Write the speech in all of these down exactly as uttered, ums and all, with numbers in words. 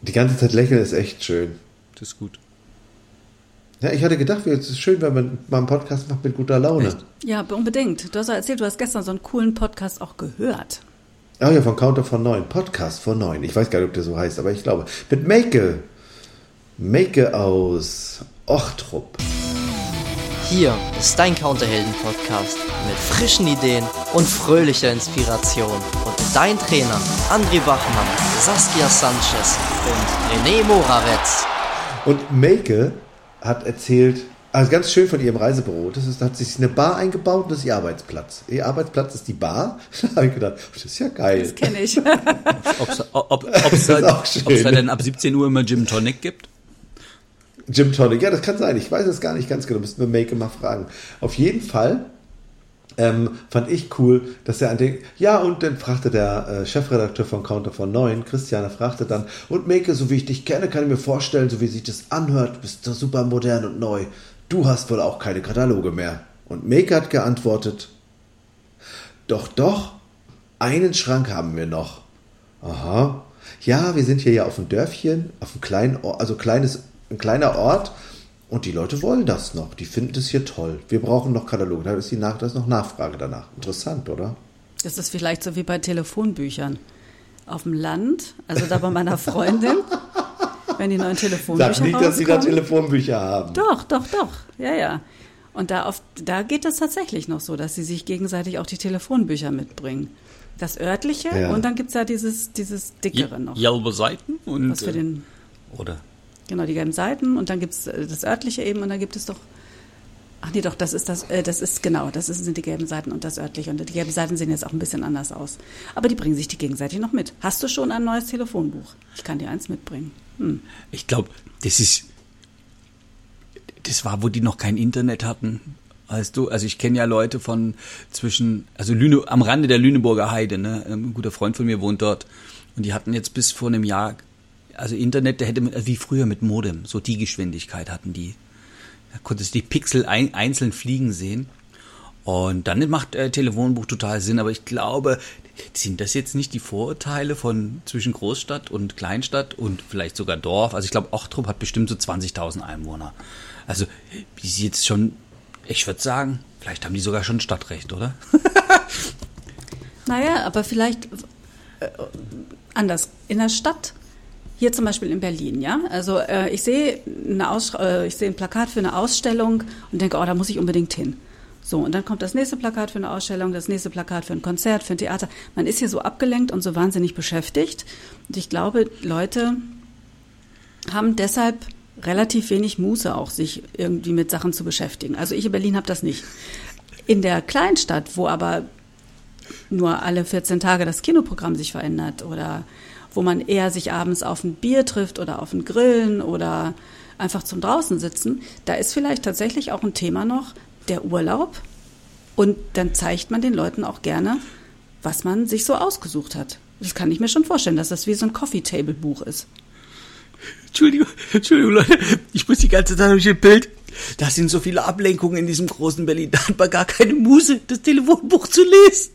Die ganze Zeit lächeln ist echt schön. Das ist gut. Ja, ich hatte gedacht, es ist schön, wenn man mal einen Podcast macht mit guter Laune. Echt? Ja, unbedingt. Du hast ja erzählt, du hast gestern so einen coolen Podcast auch gehört. Ah ja, von Counter von neun. Podcast von neun. Ich weiß gar nicht, ob der so heißt, aber ich glaube. Mit Meike. Meike aus Ochtrup. Hier ist dein Counterhelden-Podcast mit frischen Ideen und fröhlicher Inspiration. Und dein Trainer André Bachmann, Saskia Sanchez und René Moravetz. Und Meike hat erzählt, also ganz schön von ihrem Reisebüro, das ist, da hat sich eine Bar eingebaut und das ist ihr Arbeitsplatz. Ihr Arbeitsplatz ist die Bar. Da habe ich gedacht, das ist ja geil. Das kenne ich. Ob's, ob ob es da, da denn ab siebzehn Uhr immer Gin Tonic gibt? Gin Tonic, ja, das kann sein. Ich weiß es gar nicht ganz genau. Müssen wir Meike mal fragen. Auf jeden Fall ähm, fand ich cool, dass er an den, ja, und dann fragte der äh, Chefredakteur von Counter von neun, Christiane, fragte dann, und Meike, so wie ich dich kenne, kann ich mir vorstellen, so wie sich das anhört, bist du super modern und neu. Du hast wohl auch keine Kataloge mehr. Und Meike hat geantwortet, doch, doch, einen Schrank haben wir noch. Aha. Ja, wir sind hier ja auf dem Dörfchen, auf einem kleinen Ort, also kleines, ein kleiner Ort. Und die Leute wollen das noch. Die finden das hier toll. Wir brauchen noch Kataloge. Da ist, die Nach- da ist noch Nachfrage danach. Interessant, oder? Das ist vielleicht so wie bei Telefonbüchern. Auf dem Land, also da bei meiner Freundin, wenn die neuen Telefonbücher Sag nicht, dass sie da Telefonbücher haben. Doch, doch, doch. Ja, ja. Und da, oft, da geht es tatsächlich noch so, dass sie sich gegenseitig auch die Telefonbücher mitbringen. Das örtliche Ja. und dann gibt es ja dieses, dieses dickere noch. Gelbe Seiten und Was für den, äh, oder genau, die gelben Seiten und dann gibt es das örtliche eben und dann gibt es doch, ach nee, doch, das ist das, äh, das ist genau, das ist, sind die gelben Seiten und das örtliche und die gelben Seiten sehen jetzt auch ein bisschen anders aus. Aber die bringen sich die gegenseitig noch mit. Hast du schon ein neues Telefonbuch? Ich kann dir eins mitbringen. Hm. ich glaube, das ist das war, wo die noch kein Internet hatten. Weißt du, also ich kenne ja Leute von zwischen, also Lüne, am Rande der Lüneburger Heide, ne? Ein guter Freund von mir wohnt dort und die hatten jetzt bis vor einem Jahr, also Internet, der hätte mit, also wie früher mit Modem, so die Geschwindigkeit hatten die. Da konntest du die Pixel ein, einzeln fliegen sehen. Und dann macht äh, Telefonbuch total Sinn, aber ich glaube, sind das jetzt nicht die Vorurteile von zwischen Großstadt und Kleinstadt und vielleicht sogar Dorf? Also ich glaube, Ochtrup hat bestimmt so zwanzigtausend Einwohner. Also die ist jetzt schon, ich würde sagen, vielleicht haben die sogar schon Stadtrecht, oder? Naja, aber vielleicht äh, anders. In der Stadt, hier zum Beispiel in Berlin, ja. Also äh, ich sehe eine Aus, äh, ich sehe ein Plakat für eine Ausstellung und denke, oh, da muss ich unbedingt hin. So, und dann kommt das nächste Plakat für eine Ausstellung, das nächste Plakat für ein Konzert, für ein Theater. Man ist hier so abgelenkt und so wahnsinnig beschäftigt. Und ich glaube, Leute haben deshalb relativ wenig Muße auch, sich irgendwie mit Sachen zu beschäftigen. Also ich in Berlin habe das nicht. In der Kleinstadt, wo aber nur alle vierzehn Tage das Kinoprogramm sich verändert oder wo man eher sich abends auf ein Bier trifft oder auf ein Grillen oder einfach zum draußen sitzen, da ist vielleicht tatsächlich auch ein Thema noch der Urlaub und dann zeigt man den Leuten auch gerne, was man sich so ausgesucht hat. Das kann ich mir schon vorstellen, dass das wie so ein Coffee-Table-Buch ist. Entschuldigung, Entschuldigung, Leute, ich muss die ganze Zeit durch das Bild. Da sind so viele Ablenkungen in diesem großen Berlin. Da hat man gar keine Muße, das Telefonbuch zu lesen.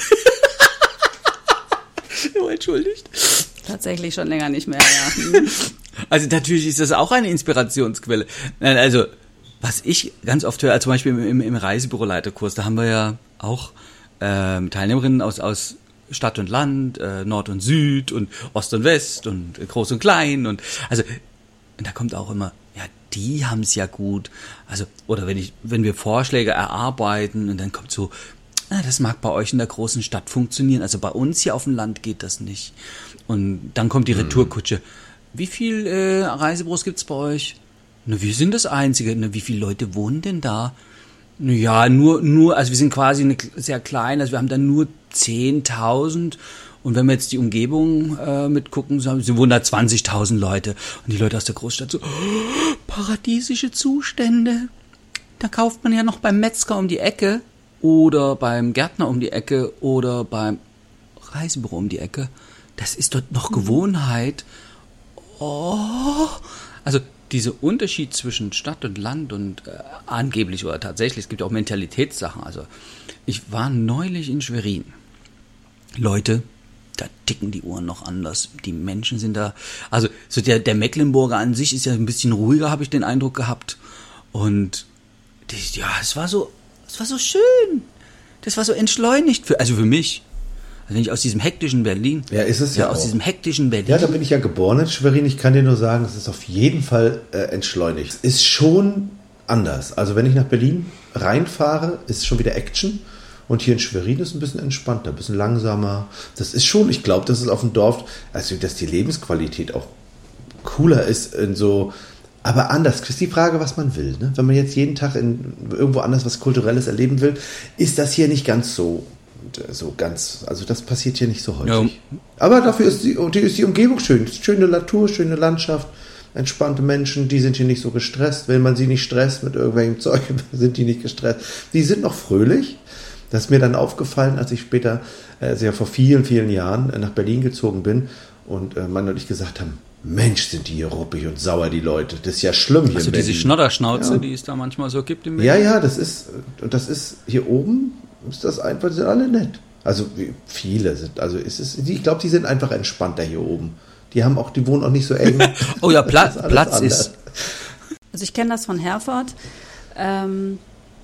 Oh, entschuldigt. Tatsächlich schon länger nicht mehr, ja. Also natürlich ist das auch eine Inspirationsquelle. Nein, also was ich ganz oft höre, zum Beispiel im, im Reisebüroleiterkurs, da haben wir ja auch ähm, Teilnehmerinnen aus, aus Stadt und Land, äh, Nord und Süd und Ost und West und äh, Groß und Klein und also und da kommt auch immer, ja, die haben es ja gut. Also oder wenn ich, wenn wir Vorschläge erarbeiten und dann kommt so, ah, das mag bei euch in der großen Stadt funktionieren, also bei uns hier auf dem Land geht das nicht. Und dann kommt die Retourkutsche. Wie viel äh, Reisebüros gibt's bei euch? Na, wir sind das Einzige. Na, wie viele Leute wohnen denn da? Na ja, nur, nur, also wir sind quasi eine, sehr klein, also wir haben da nur zehntausend. Und wenn wir jetzt die Umgebung äh, mitgucken, so, sind wohnen da zwanzigtausend Leute. Und die Leute aus der Großstadt so, oh, paradiesische Zustände. Da kauft man ja noch beim Metzger um die Ecke oder beim Gärtner um die Ecke oder beim Reisebüro um die Ecke. Das ist dort noch Gewohnheit. Oh, also dieser Unterschied zwischen Stadt und Land und äh, angeblich oder tatsächlich, es gibt auch Mentalitätssachen. Also ich war neulich in Schwerin. Leute, da ticken die Uhren noch anders. Die Menschen sind da, also so der, der Mecklenburger an sich ist ja ein bisschen ruhiger, habe ich den Eindruck gehabt. Und das, ja, es war so, es war so schön. Das war so entschleunigt, für, also für mich. Also wenn ich aus diesem hektischen Berlin. Ja, ist es ja, ja aus auch. diesem hektischen Berlin. Ja, da bin ich ja geboren in Schwerin. Ich kann dir nur sagen, es ist auf jeden Fall äh, entschleunigt. Es ist schon anders. Also wenn ich nach Berlin reinfahre, ist schon wieder Action. Und hier in Schwerin ist es ein bisschen entspannter, ein bisschen langsamer. Das ist schon, ich glaube, das ist auf dem Dorf, also dass die Lebensqualität auch cooler ist in so. Aber anders, ist die Frage, was man will. Ne? Wenn man jetzt jeden Tag in irgendwo anders was Kulturelles erleben will, ist das hier nicht ganz so, so ganz, also das passiert hier nicht so häufig. Ja. Aber dafür ist die, die, ist die Umgebung schön. Schöne Natur, schöne Landschaft, entspannte Menschen, die sind hier nicht so gestresst. Wenn man sie nicht stresst mit irgendwelchem Zeug, sind die nicht gestresst. Die sind noch fröhlich. Das ist mir dann aufgefallen, als ich später, also ja vor vielen, vielen Jahren nach Berlin gezogen bin und Mann und ich gesagt haben, Mensch, sind die hier ruppig und sauer, die Leute. Das ist ja schlimm hier also in Berlin. Diese Schnodderschnauze, ja. die es da manchmal so gibt im Ja, ja, das ist, und das ist, hier oben ist das einfach, die sind alle nett. Also viele sind, also es ist, ich glaube, die sind einfach entspannter hier oben. Die haben auch, die wohnen auch nicht so eng. Oh ja, Platz, ist Platz ist. Also ich kenne das von Herford. Ähm,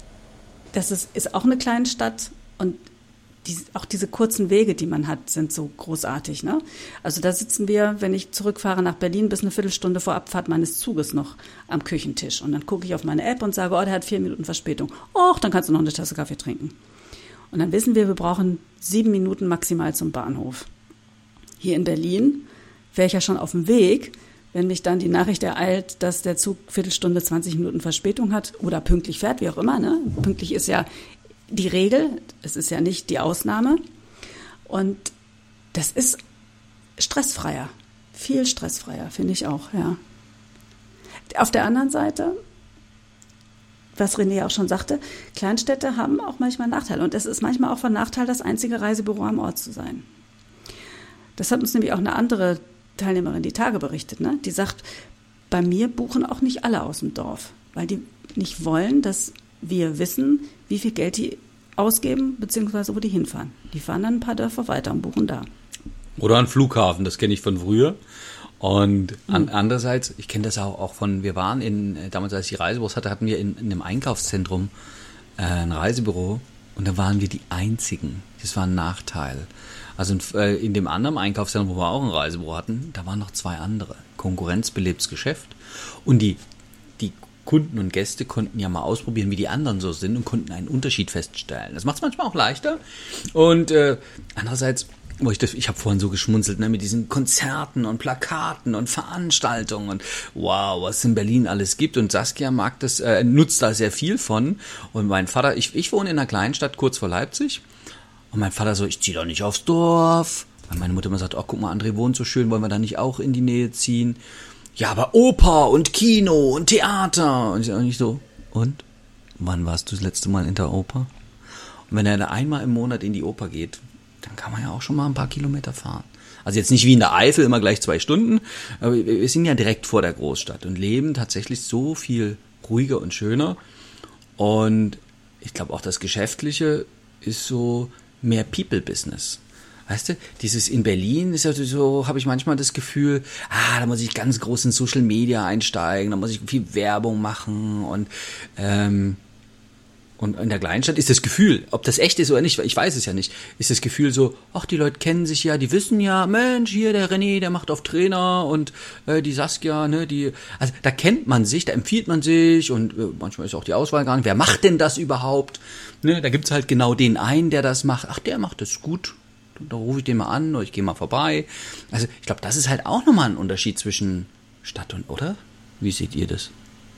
das ist, ist auch eine kleine Stadt und die, auch diese kurzen Wege, die man hat, sind so großartig. Ne? Also da sitzen wir, wenn ich zurückfahre nach Berlin, bis eine Viertelstunde vor Abfahrt meines Zuges noch am Küchentisch. Und dann gucke ich auf meine App und sage, oh, der hat vier Minuten Verspätung. Och, dann kannst du noch eine Tasse Kaffee trinken. Und dann wissen wir, wir brauchen sieben Minuten maximal zum Bahnhof. Hier in Berlin wäre ich ja schon auf dem Weg, wenn mich dann die Nachricht ereilt, dass der Zug Viertelstunde, zwanzig Minuten Verspätung hat oder pünktlich fährt, wie auch immer. Ne? Pünktlich ist ja die Regel, es ist ja nicht die Ausnahme. Und das ist stressfreier, viel stressfreier, finde ich auch, ja. Auf der anderen Seite, was René auch schon sagte, Kleinstädte haben auch manchmal Nachteile. Und es ist manchmal auch von Nachteil, das einzige Reisebüro am Ort zu sein. Das hat uns nämlich auch eine andere Teilnehmerin die Tage berichtet, ne? Die sagt, bei mir buchen auch nicht alle aus dem Dorf, weil die nicht wollen, dass wir wissen, wie viel Geld die ausgeben, beziehungsweise wo die hinfahren. Die fahren dann ein paar Dörfer weiter und buchen da. Oder ein Flughafen, das kenne ich von früher. Und an, mhm. andererseits, ich kenne das auch, auch von, wir waren in, damals als ich die Reisebüros hatte, hatten wir in, in einem Einkaufszentrum äh, ein Reisebüro und da waren wir die Einzigen. Das war ein Nachteil. Also in, äh, in dem anderen Einkaufszentrum, wo wir auch ein Reisebüro hatten, da waren noch zwei andere. Konkurrenzbelebtes Geschäft. Und die, die Kunden und Gäste konnten ja mal ausprobieren, wie die anderen so sind und konnten einen Unterschied feststellen. Das macht es manchmal auch leichter. Und äh, andererseits, wo ich das, ich habe vorhin so geschmunzelt, ne, mit diesen Konzerten und Plakaten und Veranstaltungen und wow, was es in Berlin alles gibt. Und Saskia mag das, äh, nutzt da sehr viel von. Und mein Vater, ich, ich wohne in einer Kleinstadt kurz vor Leipzig. Und mein Vater so, ich ziehe doch nicht aufs Dorf. Weil meine Mutter immer sagt, oh, guck mal, André wohnt so schön, wollen wir da nicht auch in die Nähe ziehen? Ja, aber Oper und Kino und Theater. Und ich auch nicht so, und? Wann warst du das letzte Mal in der Oper? Und wenn er da einmal im Monat in die Oper geht, dann kann man ja auch schon mal ein paar Kilometer fahren. Also jetzt nicht wie in der Eifel, immer gleich zwei Stunden, aber wir sind ja direkt vor der Großstadt und leben tatsächlich so viel ruhiger und schöner. Und ich glaube auch das Geschäftliche ist so mehr People-Business. Weißt du, dieses in Berlin ist ja so, habe ich manchmal das Gefühl, ah, da muss ich ganz groß in Social Media einsteigen, da muss ich viel Werbung machen und ähm, und in der Kleinstadt ist das Gefühl, ob das echt ist oder nicht, ich weiß es ja nicht, ist das Gefühl so, ach, die Leute kennen sich ja, die wissen ja, Mensch, hier der René, der macht auf Trainer und äh, die Saskia, ne, die, also da kennt man sich, da empfiehlt man sich und äh, manchmal ist auch die Auswahl gar nicht, wer macht denn das überhaupt? Ne, da gibt's halt genau den einen, der das macht, ach, der macht das gut, da rufe ich den mal an oder ich gehe mal vorbei. Also ich glaube, das ist halt auch nochmal ein Unterschied zwischen Stadt und, oder? Wie seht ihr das?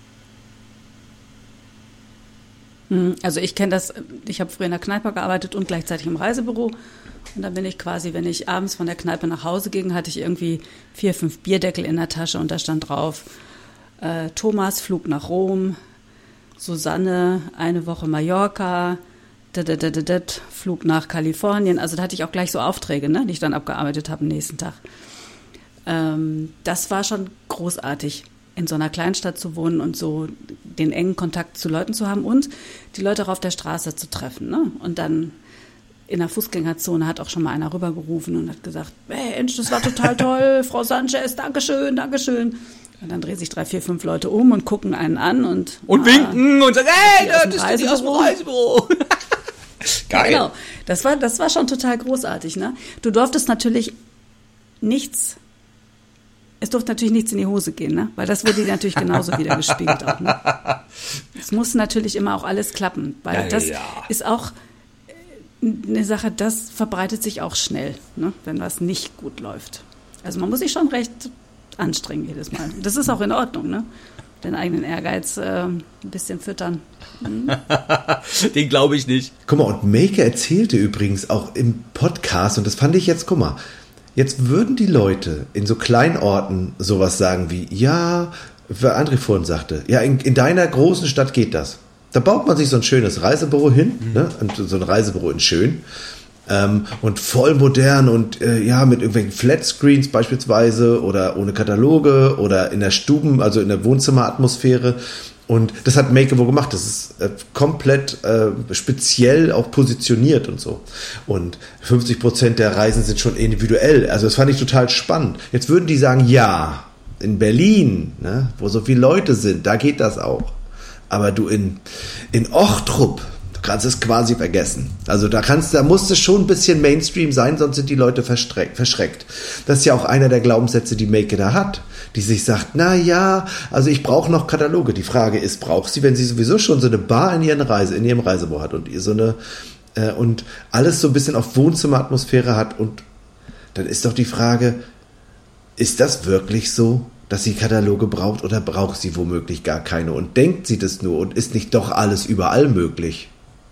Also ich kenne das, ich habe früher in der Kneipe gearbeitet und gleichzeitig im Reisebüro. Und dann bin ich quasi, wenn ich abends von der Kneipe nach Hause ging, hatte ich irgendwie vier, fünf Bierdeckel in der Tasche und da stand drauf, äh, Thomas, Flug nach Rom, Susanne, eine Woche Mallorca, dadadadadat, Flug nach Kalifornien. Also da hatte ich auch gleich so Aufträge, ne, die ich dann abgearbeitet habe am nächsten Tag. Ähm, das war schon großartig, in so einer Kleinstadt zu wohnen und so den engen Kontakt zu Leuten zu haben und die Leute auch auf der Straße zu treffen. Ne? Und dann in der Fußgängerzone hat auch schon mal einer rübergerufen und hat gesagt, Mensch, das war total toll, Frau Sanchez, Dankeschön, Dankeschön. Und dann drehen sich drei, vier, fünf Leute um und gucken einen an und... Und ah, winken und sagen, hey, das das ist die aus dem Reisebüro. Geil. Genau, das war, das war schon total großartig. Ne? Du durftest natürlich nichts, es durfte natürlich nichts in die Hose gehen, ne? Weil das wurde dir natürlich genauso wieder gespiegelt auch. Ne? Es muss natürlich immer auch alles klappen, weil Ja, das ja. ist auch eine Sache, das verbreitet sich auch schnell, ne? Wenn was nicht gut läuft. Also man muss sich schon recht anstrengen jedes Mal. Das ist auch in Ordnung, ne? Den eigenen Ehrgeiz äh, ein bisschen füttern. Hm? Den glaube ich nicht. Guck mal, und Maike erzählte übrigens auch im Podcast, und das fand ich jetzt, guck mal, jetzt würden die Leute in so kleinen Orten sowas sagen wie, ja, wie André vorhin sagte, ja, in, in deiner großen Stadt geht das. Da baut man sich so ein schönes Reisebüro hin, mhm. ne? Und so ein Reisebüro in schön. Ähm, und voll modern und äh, ja, mit irgendwelchen Flatscreens beispielsweise oder ohne Kataloge oder in der Stuben, also in der Wohnzimmeratmosphäre. Und das hat Maike wohl gemacht. Das ist äh, komplett äh, speziell auch positioniert und so. Und fünfzig Prozent der Reisen sind schon individuell. Also das fand ich total spannend. Jetzt würden die sagen, ja, in Berlin, ne, wo so viele Leute sind, da geht das auch. Aber du in, in Ochtrup, kannst es quasi vergessen. Also da kannst, da muss es schon ein bisschen Mainstream sein, sonst sind die Leute verschreckt. Das ist ja auch einer der Glaubenssätze, die Maike da hat, die sich sagt, na ja, also ich brauche noch Kataloge. Die Frage ist, braucht sie, wenn sie sowieso schon so eine Bar in ihren Reise, in ihrem Reisebüro hat und ihr so eine äh, und alles so ein bisschen auf Wohnzimmeratmosphäre hat, und dann ist doch die Frage, ist das wirklich so, dass sie Kataloge braucht, oder braucht sie womöglich gar keine und denkt sie das nur und ist nicht doch alles überall möglich?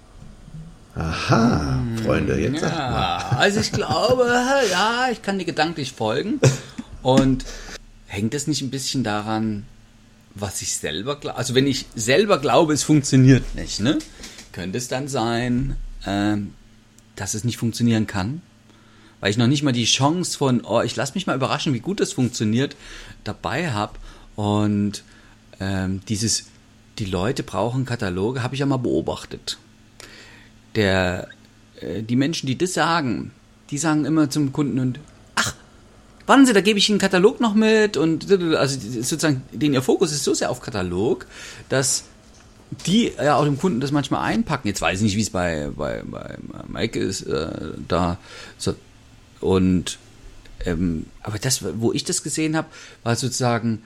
Aha, Freunde, jetzt sagt Ja, mal. also ich glaube, ja, ich kann dir gedanklich folgen. Und hängt es nicht ein bisschen daran, was ich selber glaube? Also wenn ich selber glaube, es funktioniert nicht, ne? Könnte es dann sein, ähm, dass es nicht funktionieren kann? Weil ich noch nicht mal die Chance von, oh, ich lasse mich mal überraschen, wie gut das funktioniert, dabei habe. Und ähm, dieses, die Leute brauchen Kataloge, habe ich ja mal beobachtet. Der, äh, die Menschen, die das sagen, die sagen immer zum Kunden und, ach, warten Sie, da gebe ich Ihnen einen Katalog noch mit, und also sozusagen, den ihr Fokus ist so sehr auf Katalog, dass die ja auch dem Kunden das manchmal einpacken. Jetzt weiß ich nicht, wie es bei, bei, bei Maike ist, äh, da so, und ähm, aber das, wo ich das gesehen habe, war sozusagen,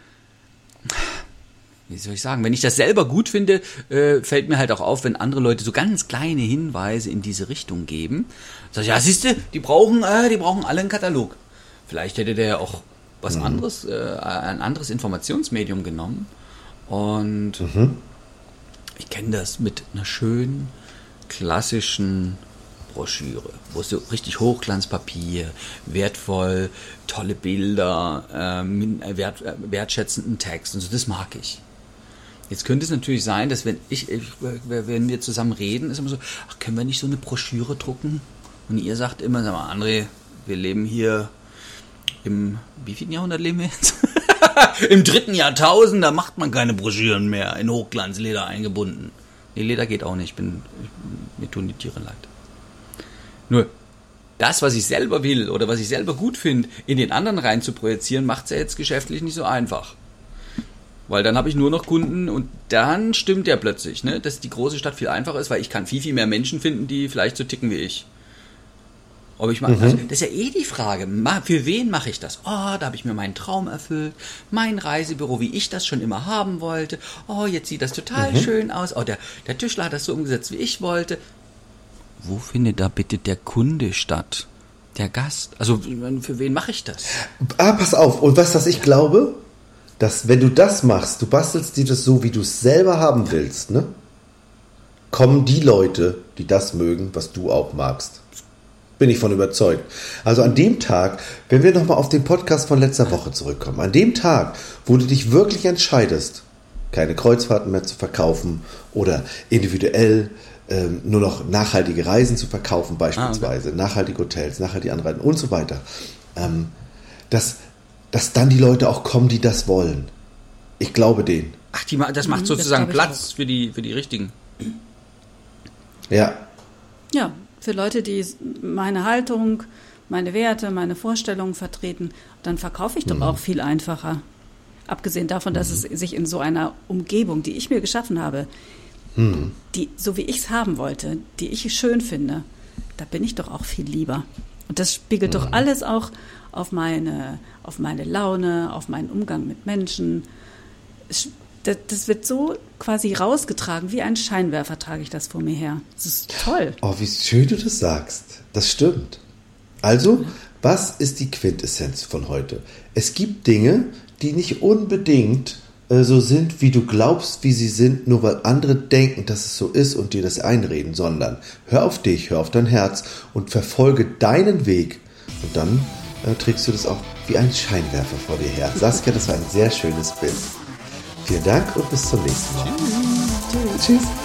wie soll ich sagen, wenn ich das selber gut finde, äh, fällt mir halt auch auf, wenn andere Leute so ganz kleine Hinweise in diese Richtung geben. Sag ich, ja, siehst du, die brauchen, äh, die brauchen alle einen Katalog. Vielleicht hätte der auch was mhm. anderes, äh, ein anderes Informationsmedium genommen. Und Mhm. ich kenne das mit einer schönen, klassischen Broschüre, wo es so richtig Hochglanzpapier, wertvoll, tolle Bilder, ähm, wert, äh, wertschätzenden Text und so, das mag ich. Jetzt könnte es natürlich sein, dass wenn ich, ich wenn wir zusammen reden, ist immer so, ach, können wir nicht so eine Broschüre drucken? Und ihr sagt immer, sag mal, André, wir leben hier im, wie vielen Jahrhundert leben wir jetzt? Im dritten Jahrtausend, da macht man keine Broschüren mehr, in Hochglanzleder eingebunden. Nee, Leder geht auch nicht, ich bin, ich, mir tun die Tiere leid. Nur, das, was ich selber will oder was ich selber gut finde, in den anderen rein zu projizieren, macht es ja jetzt geschäftlich nicht so einfach. Weil dann habe ich nur noch Kunden und dann stimmt ja plötzlich, ne, dass die große Stadt viel einfacher ist, weil ich kann viel, viel mehr Menschen finden, die vielleicht so ticken wie ich. Ob ich mal, mhm. also, das ist ja eh die Frage, für wen mache ich das? Oh, da habe ich mir meinen Traum erfüllt, mein Reisebüro, wie ich das schon immer haben wollte. Oh, jetzt sieht das total mhm. schön aus. Oh, der, der Tischler hat das so umgesetzt, wie ich wollte. Wo findet da bitte der Kunde statt? Der Gast? Also für wen mache ich das? Ah, pass auf. Und weißt du, was ich glaube? Dass wenn du das machst, du bastelst dir das so, wie du es selber haben willst, ne? Kommen die Leute, die das mögen, was du auch magst. Bin ich von überzeugt. Also an dem Tag, wenn wir nochmal auf den Podcast von letzter Woche zurückkommen, an dem Tag, wo du dich wirklich entscheidest, keine Kreuzfahrten mehr zu verkaufen oder individuell ähm, nur noch nachhaltige Reisen zu verkaufen beispielsweise, ah, okay. nachhaltige Hotels, nachhaltige Anreisen und so weiter, ähm, dass, dass dann die Leute auch kommen, die das wollen. Ich glaube denen. Ach, die, das macht sozusagen das Platz für die, für die Richtigen. Ja. Ja, für Leute, die meine Haltung, meine Werte, meine Vorstellungen vertreten, dann verkaufe ich doch mhm. auch viel einfacher. Abgesehen davon, dass mhm. es sich in so einer Umgebung, die ich mir geschaffen habe, mhm. die, so wie ich es haben wollte, die ich schön finde, da bin ich doch auch viel lieber. Und das spiegelt mhm. doch alles auch auf meine, auf meine Laune, auf meinen Umgang mit Menschen. Es, das, das wird so quasi rausgetragen, wie ein Scheinwerfer trage ich das vor mir her. Das ist toll. Oh, wie schön du das sagst. Das stimmt. Also, was ist die Quintessenz von heute? Es gibt Dinge, die nicht unbedingt äh, so sind, wie du glaubst, wie sie sind, nur weil andere denken, dass es so ist und dir das einreden, sondern hör auf dich, hör auf dein Herz und verfolge deinen Weg. Und dann äh, trägst du das auch wie ein Scheinwerfer vor dir her. Saskia, das war ein sehr schönes Bild. Vielen Dank und bis zum nächsten Mal. Tschüss. Tschüss.